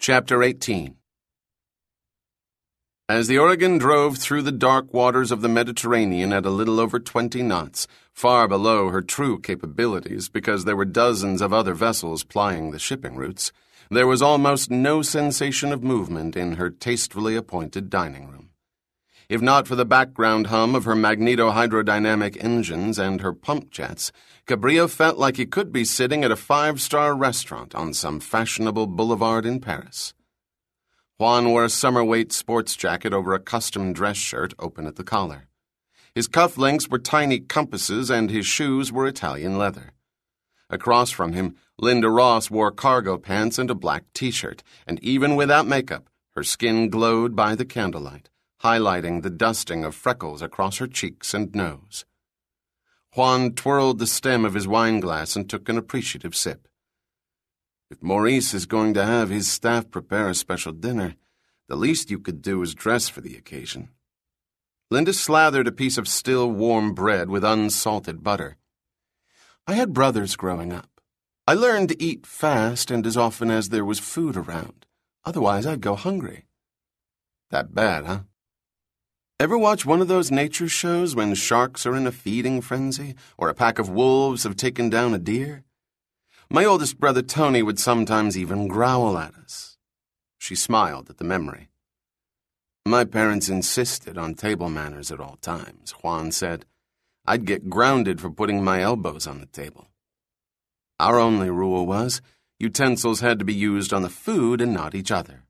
Chapter 18. As the Oregon drove through the dark waters of the Mediterranean at a little over 20 knots, far below her true capabilities because there were dozens of other vessels plying the shipping routes, there was almost no sensation of movement in her tastefully appointed dining room. If not for the background hum of her magneto-hydrodynamic engines and her pump jets, Cabrillo felt like he could be sitting at a 5-star restaurant on some fashionable boulevard in Paris. Juan wore a summer-weight sports jacket over a custom dress shirt open at the collar. His cufflinks were tiny compasses and his shoes were Italian leather. Across from him, Linda Ross wore cargo pants and a black T-shirt, and even without makeup, her skin glowed by the candlelight, highlighting the dusting of freckles across her cheeks and nose. Juan twirled the stem of his wineglass and took an appreciative sip. If Maurice is going to have his staff prepare a special dinner, the least you could do is dress for the occasion. Linda slathered a piece of still warm bread with unsalted butter. I had brothers growing up. I learned to eat fast and as often as there was food around. Otherwise, I'd go hungry. That bad, huh? Ever watch one of those nature shows when sharks are in a feeding frenzy or a pack of wolves have taken down a deer? My oldest brother Tony would sometimes even growl at us. She smiled at the memory. My parents insisted on table manners at all times, Juan said. I'd get grounded for putting my elbows on the table. Our only rule was utensils had to be used on the food and not each other.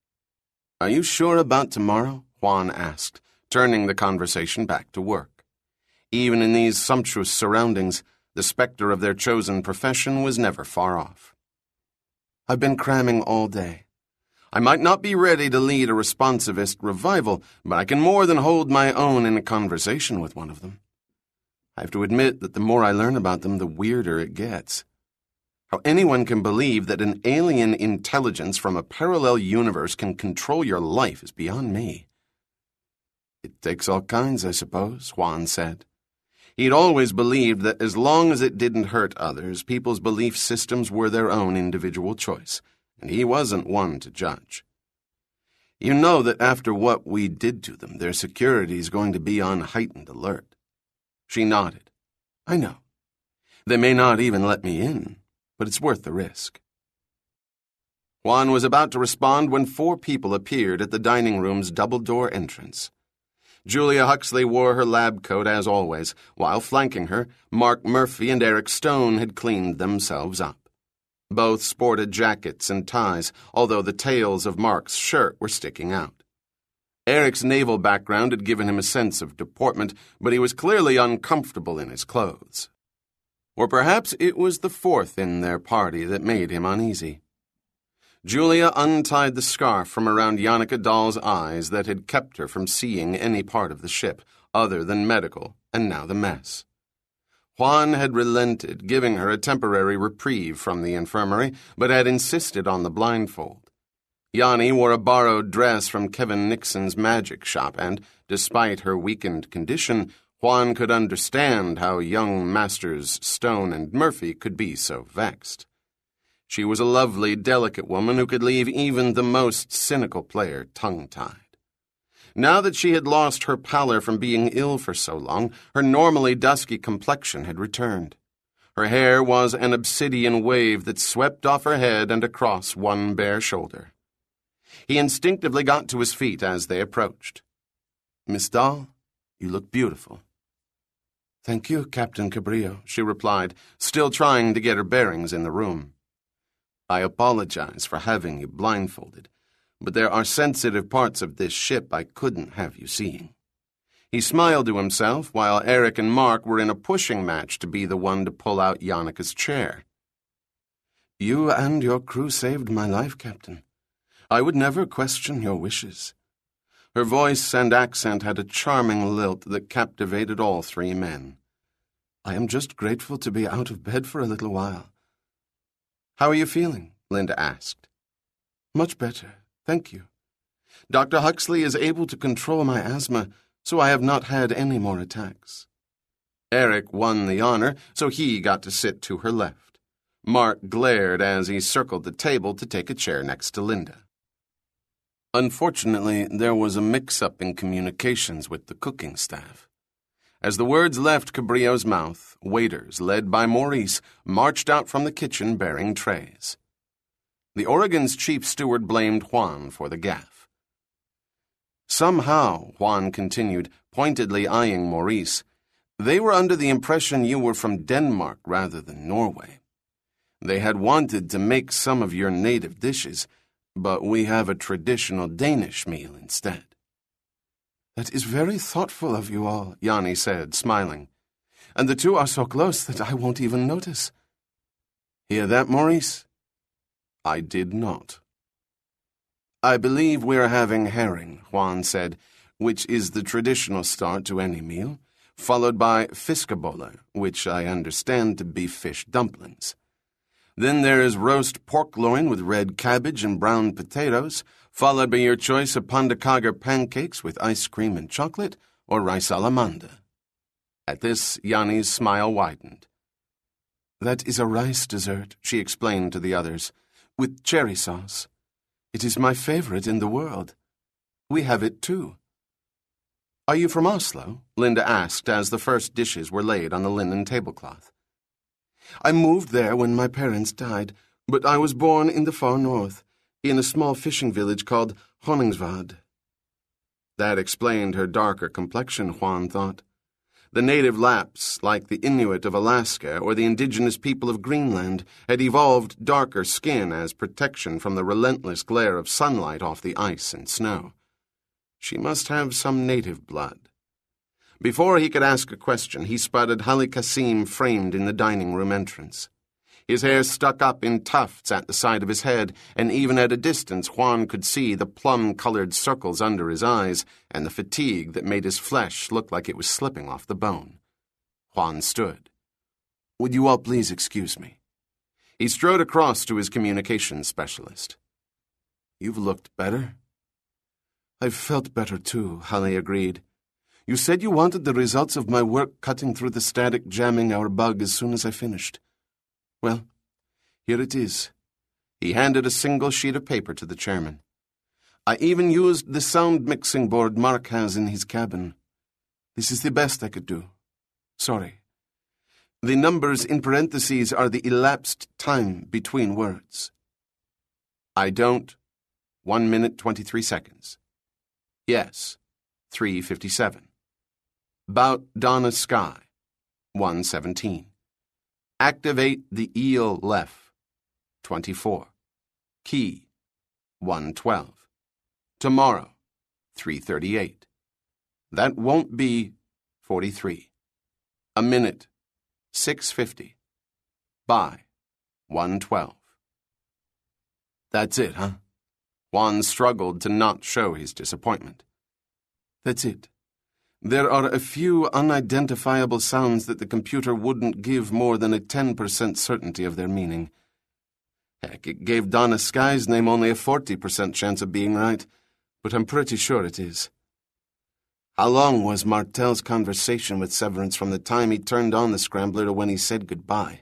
Are you sure about tomorrow? Juan asked, turning the conversation back to work. Even in these sumptuous surroundings, the specter of their chosen profession was never far off. I've been cramming all day. I might not be ready to lead a responsivist revival, but I can more than hold my own in a conversation with one of them. I have to admit that the more I learn about them, the weirder it gets. How anyone can believe that an alien intelligence from a parallel universe can control your life is beyond me. It takes all kinds, I suppose, Juan said. He'd always believed that as long as it didn't hurt others, people's belief systems were their own individual choice, and he wasn't one to judge. You know that after what we did to them, their security's going to be on heightened alert. She nodded. I know. They may not even let me in, but it's worth the risk. Juan was about to respond when 4 people appeared at the dining room's double-door entrance. Julia Huxley wore her lab coat as always, while flanking her, Mark Murphy and Eric Stone had cleaned themselves up. Both sported jackets and ties, although the tails of Mark's shirt were sticking out. Eric's naval background had given him a sense of deportment, but he was clearly uncomfortable in his clothes. Or perhaps it was the 4th in their party that made him uneasy. Julia untied the scarf from around Yannicka Dahl's eyes that had kept her from seeing any part of the ship, other than medical, and now the mess. Juan had relented, giving her a temporary reprieve from the infirmary, but had insisted on the blindfold. Yanni wore a borrowed dress from Kevin Nixon's magic shop, and, despite her weakened condition, Juan could understand how young Masters Stone and Murphy could be so vexed. She was a lovely, delicate woman who could leave even the most cynical player tongue-tied. Now that she had lost her pallor from being ill for so long, her normally dusky complexion had returned. Her hair was an obsidian wave that swept off her head and across one bare shoulder. He instinctively got to his feet as they approached. Miss Dahl, you look beautiful. Thank you, Captain Cabrillo, she replied, still trying to get her bearings in the room. I apologize for having you blindfolded, but there are sensitive parts of this ship I couldn't have you seeing. He smiled to himself while Eric and Mark were in a pushing match to be the one to pull out Yannicka's chair. You and your crew saved my life, Captain. I would never question your wishes. Her voice and accent had a charming lilt that captivated all 3 men. I am just grateful to be out of bed for a little while. How are you feeling? Linda asked. Much better, thank you. Dr. Huxley is able to control my asthma, so I have not had any more attacks. Eric won the honor, so he got to sit to her left. Mark glared as he circled the table to take a chair next to Linda. Unfortunately, there was a mix-up in communications with the cooking staff. As the words left Cabrillo's mouth, waiters, led by Maurice, marched out from the kitchen bearing trays. The Oregon's chief steward blamed Juan for the gaffe. Somehow, Juan continued, pointedly eyeing Maurice, they were under the impression you were from Denmark rather than Norway. They had wanted to make some of your native dishes, but we have a traditional Danish meal instead. That is very thoughtful of you all, Yanni said, smiling. And the two are so close that I won't even notice. Hear that, Maurice? I did not. I believe we're having herring, Juan said, which is the traditional start to any meal, followed by fiskeboller, which I understand to be fish dumplings. Then there is roast pork loin with red cabbage and brown potatoes, followed by your choice of pandakager pancakes with ice cream and chocolate, or rice alamanda. At this, Yanni's smile widened. That is a rice dessert, she explained to the others, with cherry sauce. It is my favorite in the world. We have it too. Are you from Oslo? Linda asked as the first dishes were laid on the linen tablecloth. I moved there when my parents died, but I was born in the far north, in a small fishing village called Honningsvåg. That explained her darker complexion, Juan thought. The native Lapps, like the Inuit of Alaska or the indigenous people of Greenland, had evolved darker skin as protection from the relentless glare of sunlight off the ice and snow. She must have some native blood. Before he could ask a question, he spotted Hallie Kasim framed in the dining room entrance. His hair stuck up in tufts at the side of his head, and even at a distance Juan could see the plum-colored circles under his eyes and the fatigue that made his flesh look like it was slipping off the bone. Juan stood. Would you all please excuse me? He strode across to his communications specialist. You've looked better. I've felt better too, Hallie agreed. You said you wanted the results of my work cutting through the static jamming our bug as soon as I finished. Well, here it is. He handed a single sheet of paper to the chairman. I even used the sound mixing board Mark has in his cabin. This is the best I could do. Sorry. The numbers in parentheses are the elapsed time between words. I don't. 1 minute 23 seconds. Yes. 3:57. About Donna Sky. 1:17. Activate the eel left. 24. Key. 1:12. Tomorrow. 3:38. That won't be 43. A minute. 6:50. By. 1:12. That's it, huh? Juan struggled to not show his disappointment. That's it. There are a few unidentifiable sounds that the computer wouldn't give more than a 10% certainty of their meaning. Heck, it gave Donna Sky's name only a 40% chance of being right, but I'm pretty sure it is. How long was Martel's conversation with Severance from the time he turned on the scrambler to when he said goodbye?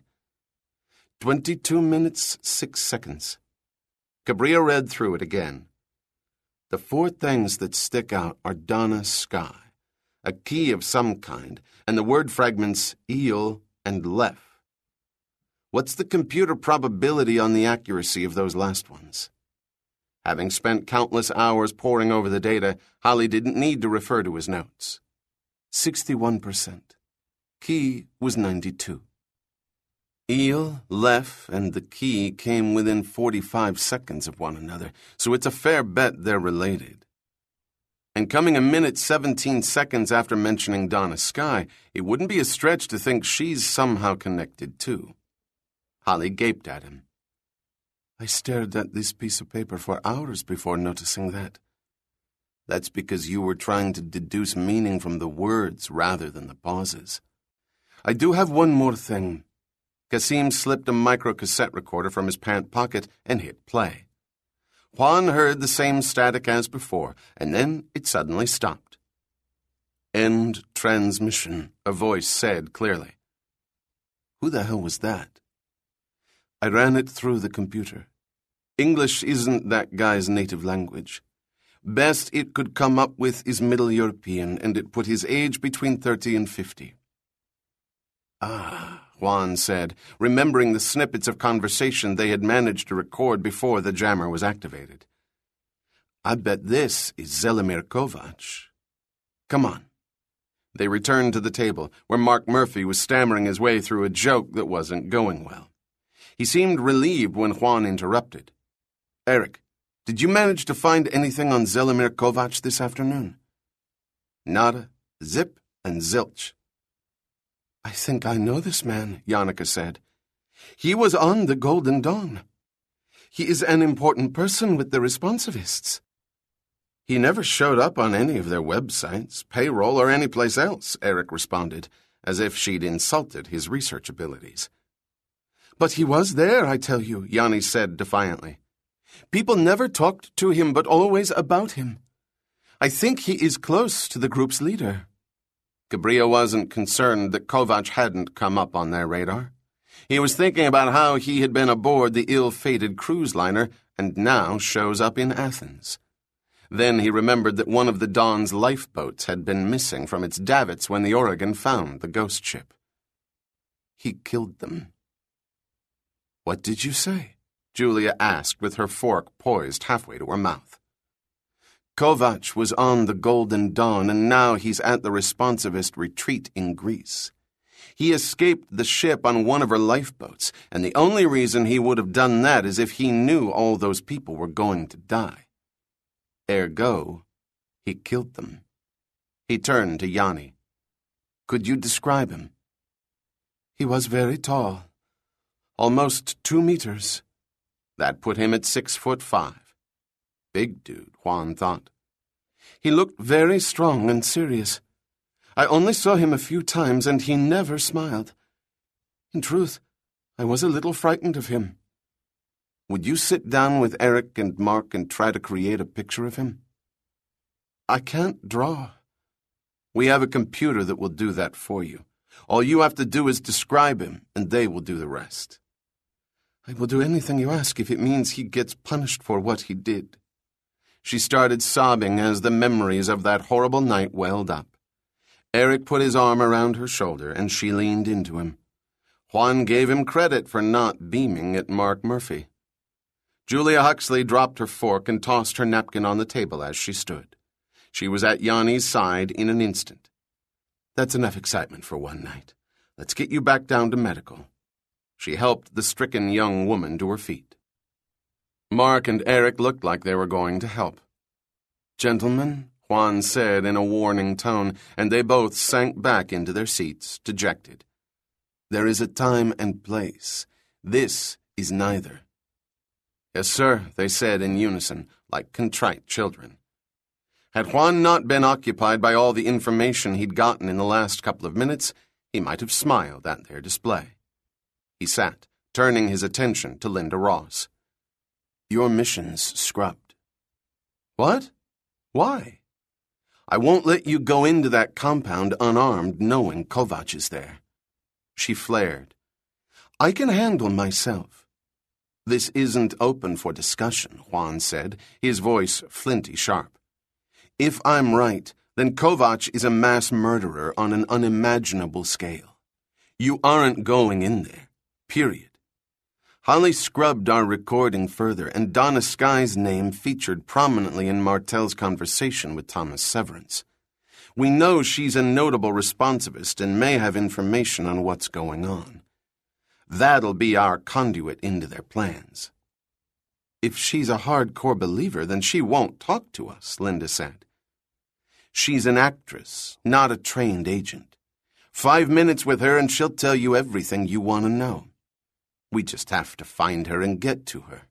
22 minutes, 6 seconds. Cabrillo read through it again. The 4 things that stick out are Donna Sky, a key of some kind, and the word fragments eel and lef. What's the computer probability on the accuracy of those last ones? Having spent countless hours poring over the data, Hallie didn't need to refer to his notes. 61%. Key was 92. Eel, lef, and the key came within 45 seconds of one another, so it's a fair bet they're related. And coming a minute 17 seconds after mentioning Donna Sky, it wouldn't be a stretch to think she's somehow connected too. Hallie gaped at him. I stared at this piece of paper for hours before noticing that. That's because you were trying to deduce meaning from the words rather than the pauses. I do have one more thing. Kasim slipped a microcassette recorder from his pant pocket and hit play. Juan heard the same static as before, and then it suddenly stopped. End transmission, a voice said clearly. Who the hell was that? I ran it through the computer. English isn't that guy's native language. Best it could come up with is Middle European, and it put his age between 30 and 50. Ah, Juan said, remembering the snippets of conversation they had managed to record before the jammer was activated. I bet this is Zelimir Kovac. Come on. They returned to the table, where Mark Murphy was stammering his way through a joke that wasn't going well. He seemed relieved when Juan interrupted. Eric, did you manage to find anything on Zelimir Kovac this afternoon? Nada, zip, and zilch. I think I know this man, Yannicka said. He was on the Golden Dawn. He is an important person with the responsivists. He never showed up on any of their websites, payroll, or anyplace else, Eric responded, as if she'd insulted his research abilities. But he was there, I tell you, Yanni said defiantly. People never talked to him, but always about him. I think he is close to the group's leader. Cabrillo wasn't concerned that Kovac hadn't come up on their radar. He was thinking about how he had been aboard the ill-fated cruise liner and now shows up in Athens. Then he remembered that one of the Dawn's lifeboats had been missing from its davits when the Oregon found the ghost ship. He killed them. What did you say? Julia asked with her fork poised halfway to her mouth. Kovac was on the Golden Dawn, and now he's at the responsivist retreat in Greece. He escaped the ship on one of her lifeboats, and the only reason he would have done that is if he knew all those people were going to die. Ergo, he killed them. He turned to Yanni. Could you describe him? He was very tall, almost 2 meters. That put him at 6'5". Big dude, Juan thought. He looked very strong and serious. I only saw him a few times, and he never smiled. In truth, I was a little frightened of him. Would you sit down with Eric and Mark and try to create a picture of him? I can't draw. We have a computer that will do that for you. All you have to do is describe him, and they will do the rest. I will do anything you ask if it means he gets punished for what he did. She started sobbing as the memories of that horrible night welled up. Eric put his arm around her shoulder, and she leaned into him. Juan gave him credit for not beaming at Mark Murphy. Julia Huxley dropped her fork and tossed her napkin on the table as she stood. She was at Yanni's side in an instant. That's enough excitement for one night. Let's get you back down to medical. She helped the stricken young woman to her feet. Mark and Eric looked like they were going to help. Gentlemen, Juan said in a warning tone, and they both sank back into their seats, dejected. There is a time and place. This is neither. Yes, sir, they said in unison, like contrite children. Had Juan not been occupied by all the information he'd gotten in the last couple of minutes, he might have smiled at their display. He sat, turning his attention to Linda Ross. Your mission's scrubbed. What? Why? I won't let you go into that compound unarmed knowing Kovac is there. She flared. I can handle myself. This isn't open for discussion, Juan said, his voice flinty sharp. If I'm right, then Kovac is a mass murderer on an unimaginable scale. You aren't going in there. Period. Holly scrubbed our recording further, and Donna Sky's name featured prominently in Martel's conversation with Thomas Severance. We know she's a notable responsivist and may have information on what's going on. That'll be our conduit into their plans. If she's a hardcore believer, then she won't talk to us, Linda said. She's an actress, not a trained agent. 5 minutes with her and she'll tell you everything you want to know. We just have to find her and get to her.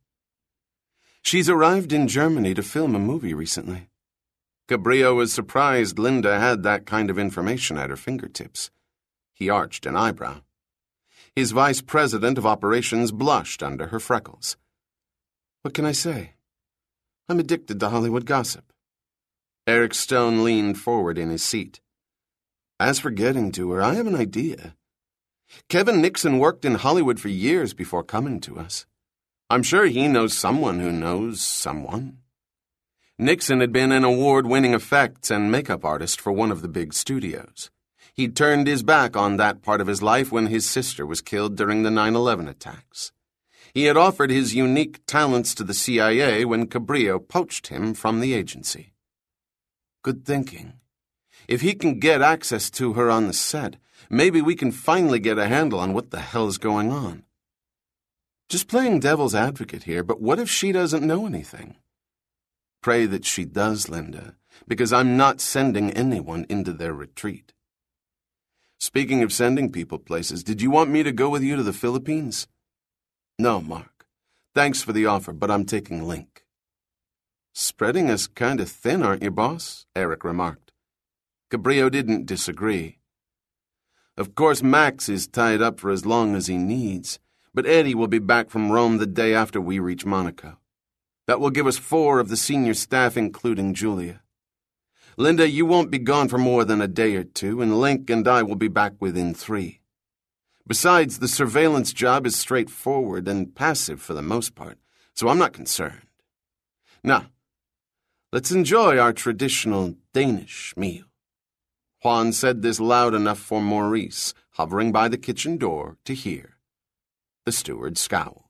She's arrived in Germany to film a movie recently. Cabrillo was surprised Linda had that kind of information at her fingertips. He arched an eyebrow. His vice president of operations blushed under her freckles. What can I say? I'm addicted to Hollywood gossip. Eric Stone leaned forward in his seat. As for getting to her, I have an idea. Kevin Nixon worked in Hollywood for years before coming to us. I'm sure he knows someone who knows someone. Nixon had been an award-winning effects and makeup artist for one of the big studios. He'd turned his back on that part of his life when his sister was killed during the 9/11 attacks. He had offered his unique talents to the CIA when Cabrillo poached him from the agency. Good thinking. If he can get access to her on the set, maybe we can finally get a handle on what the hell's going on. Just playing devil's advocate here, but what if she doesn't know anything? Pray that she does, Linda, because I'm not sending anyone into their retreat. Speaking of sending people places, did you want me to go with you to the Philippines? No, Mark. Thanks for the offer, but I'm taking Link. Spreading us kind of thin, aren't you, boss? Eric remarked. Cabrillo didn't disagree. Of course, Max is tied up for as long as he needs, but Eddie will be back from Rome the day after we reach Monaco. That will give us 4 of the senior staff, including Julia. Linda, you won't be gone for more than a day or 2, and Link and I will be back within 3. Besides, the surveillance job is straightforward and passive for the most part, so I'm not concerned. Now, let's enjoy our traditional Danish meal. Juan said this loud enough for Maurice, hovering by the kitchen door, to hear. The steward scowled.